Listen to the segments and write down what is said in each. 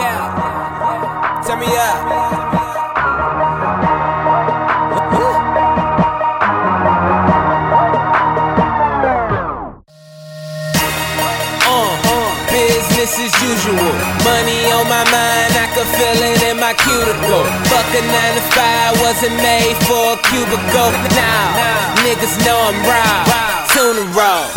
Yeah. Turn me up. Business as usual. Money on my mind, I can feel it in my cuticle. Fuck a 9 to 5, wasn't made for a cubicle. Now, niggas know I'm raw. Tuna raw.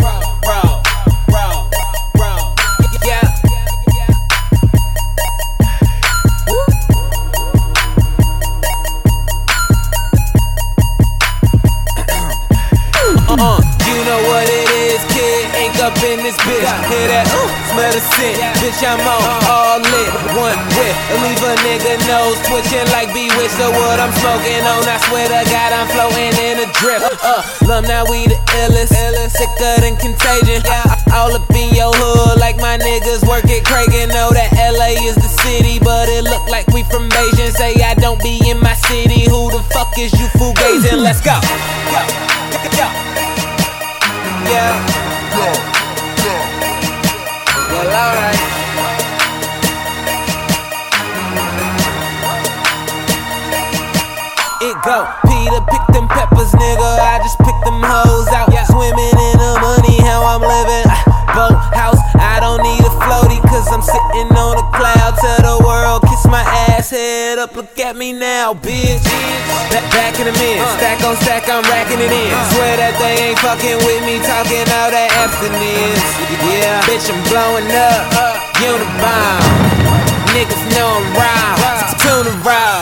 You know what it is, kid. Ink up in this bitch. Hear that? Smell the scent. Bitch, I'm on all lit. One whip. Leave a nigga nose twitching like bewitched. So what I'm smoking on, I swear to God, I'm floating in a drip. Love, now we the illest. Sicker than contagion. All up in your hood like my niggas work at Kragen. Know that LA is the city, but it look like we from Beijing. Say I don't be in my city. Who the fuck is you fugazing? Let's go. Well, alright. It go. Peter, pick them peppers, nigga. I just pick them hoes out. Swimming in the money, how I'm living. Boathouse, I don't need a floaty, cause I'm sitting on a cloud. Tell the world, kiss my ass, head up, look at me now, bitch. Back in the min, stack on stack, I'm racking it in. Swear that they ain't fucking with me, talking all that abstinence. Yeah, bitch, I'm blowing up, Unibomb. Niggas know I'm raw, Tuna raw.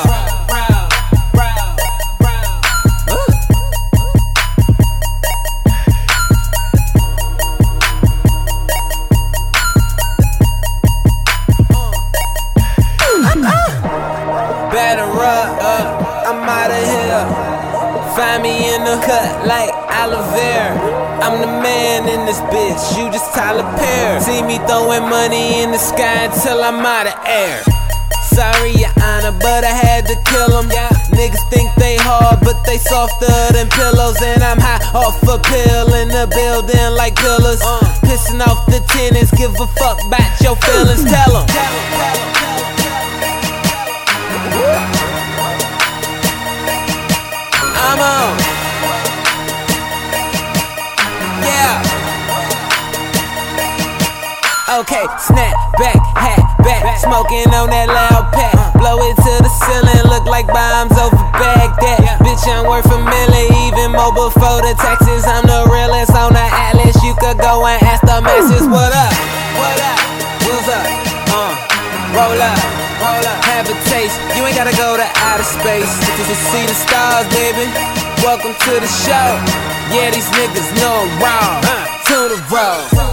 Batter up, I'm outta here. Find me in the cut like aloe vera. I'm the man in this bitch, you just Tyler Perry. See me throwing money in the sky until I'm outta air. Sorry, your honor, but I had to kill them. Niggas think they hard, but they softer than pillows. And I'm high off a pill in the building like pillars. Pissing off the tenants, give a fuck about your feelings, tell them. I'm on. Yeah. Okay, snap back, hat back, smoking on that loud pack. Blow it to the ceiling, look like bombs over Baghdad. Bitch, I'm worth $1 million, even more before the taxes. I'm the realest on the atlas. You could go and ask the masses. What up? What up? What's up? Roll up. Have a taste. You ain't gotta go to outer space to see the stars, baby. Welcome to the show. Yeah, these niggas know I'm raw. To the road.